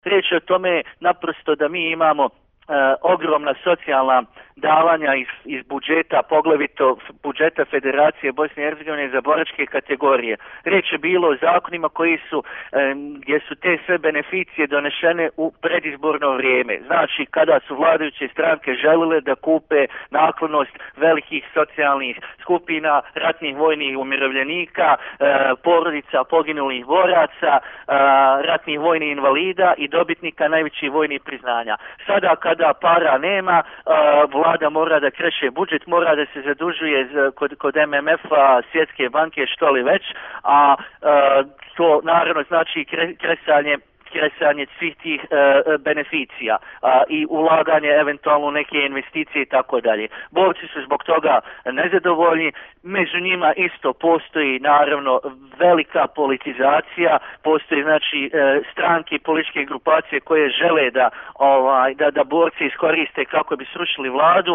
Riječ je o tome naprosto da mi imamo ogromna socijalna davanja iz budžeta, poglavito budžeta Federacije Bosne i Hercegovine za boračke kategorije. Riječ je bilo o zakonima gdje su te sve beneficije donešene u predizborno vrijeme. Znači, kada su vladajuće stranke želile da kupe naklonost velikih socijalnih skupina, ratnih vojnih umirovljenika, porodica poginulih boraca, ratnih vojnih invalida i dobitnika najvećih vojnih priznanja. Sada kada para nema, vlada mora da kreše budžet, mora da se zadužuje kod MMF-a, Svjetske banke, što li već, a to naravno znači kresanje svih tih beneficija i ulaganje eventualno u neke investicije i tako dalje. Borci su zbog toga nezadovoljni, među njima isto postoji naravno velika politizacija, postoji znači stranke i političke grupacije koje žele da borci iskoriste kako bi srušili vladu.